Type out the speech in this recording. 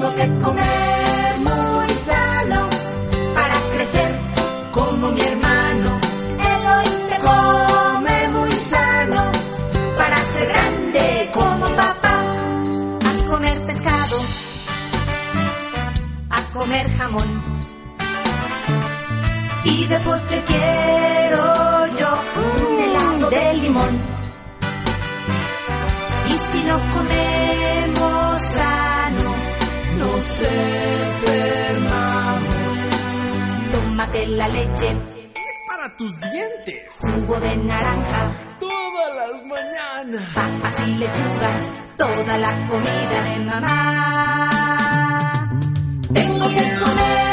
Tengo que comer muy sano para crecer como mi hermano. Eloy se come muy sano para ser grande como papá. A comer pescado, a comer jamón, y de postre quiero yo un helado de limón. Y si no comemos sano, nos enfermamos. Tómate la leche, es para tus dientes. Jugo de naranja, todas las mañanas. Papas y lechugas, toda la comida de mamá. Tengo que comer